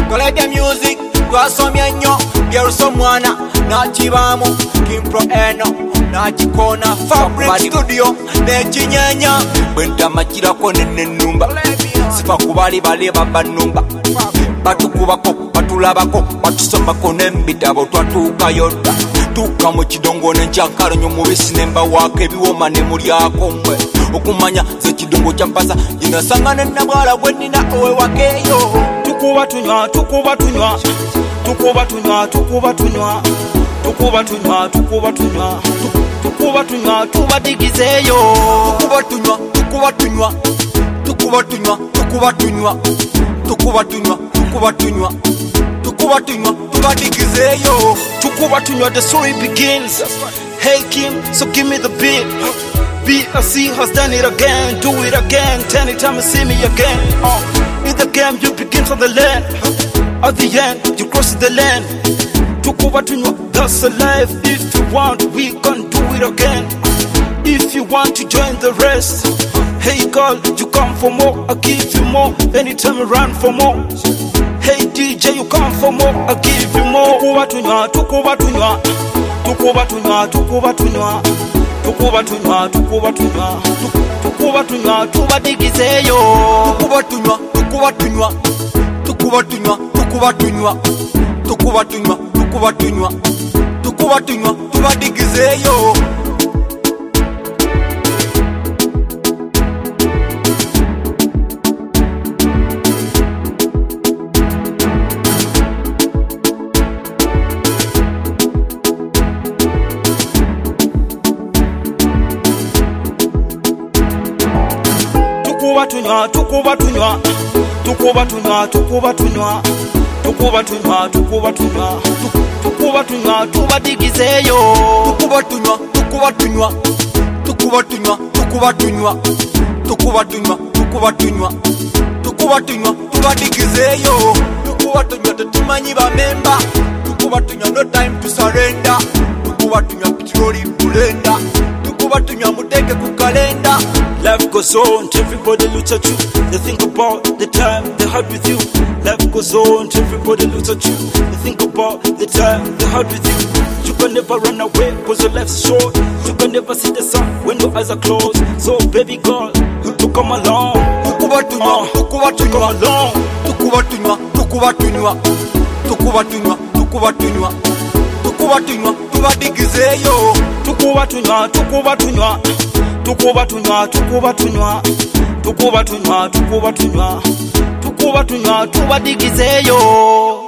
Kolede music, twasomya nnyo Byeruso mwana, nakibamu Kimpro eno, nakikona Fabric studio, nekinyenya Bwenta makirako nenenumba Sifa kubali bali baba numba Batukubako, batulabako Batusomako nembitabo twatuka yoda Tuka mu kidongo n'enkyakalo nyo mubisi nemba wako ebiwoma ne mulyako mwe Okumanya ze kidongo kyapasa Jinasangane na bwala gwenina owe wakeyo Tukuba tunywa, tukuba tunywa Tukuba tunywa, tukuba tunywa Tukuba tunywa, tukuba tunywa Tukuba tunywa, tubadigizeyo Tukuba tunywa, tukuba tunywa Tukuba tunywa, tukuba tunywa Tukuba tunywa, tukuba tunywa Tukuba tunywa, tubadigizeyo Tukuba tunywa, the story begins. Hey Kim, so give me the beat. BLC has done it again, do it again. Anytime you see me again. In the game you begin from the land. At the end you cross the land. Tukuba tunywa, that's a life. If you want we can do it again. If you want to join the rest, hey girl, you come for more, I'll give you more. Anytime you run for more. Hey DJ, you come for more, I'll give you more. Tukuba tunywa, tukuba tunywa. Tukuba tunywa, tukuba tunywa. Tukuba tunywa, tukuba tunywa. Tukuba tunywa, tubadigizeyo. Tukuba tunywa, tukuba tunywa. Tukuba tunywa, tukuba tunywa. Tukuba tunywa, tukuba tunywa. Tukuba tunywa, tubadigizeyo. Tukuba tunywa, tukuba tunywa. Tukuba tunywa, tukuba tunywa. Tukuba tunywa, tukuba tunywa. Tukuba tunywa, tubadigizeyo. Tukuba tunywa, tukuba tunywa. Tukuba tunywa, tukuba tunywa. Tukuba tunywa, tukuba tunywa. Tukuba tunywa, tubadigizeyo. Tukuba tunywa, tetumanyi bamemba. Tukuba tunywa, no time to surrender. Tukuba tunywa, petroli bulenda. Tukuba tunywa, muteke ku kalenda. Life goes on, everybody looks at you. They think about the time they had with you. Life goes on, everybody looks at you. They think about the time they had with you. You can never run away, cause your life's short. You can never see the sun when your eyes are closed. So baby girl, you come along. Tukuba tunywa, tukuba tunywa. Come along. Tukuba tunywa, tukuba tunywa. Tukuba tunywa, tukuba tunywa. Tukuba tunywa, tubadigizeyo. Tukuba tunywa, tukuba tunywa. Tukuba tunywa, tukuba tunywa. Tukuba tunywa, tukuba tunywa. Tukuba tunywa, tubadigizeyo.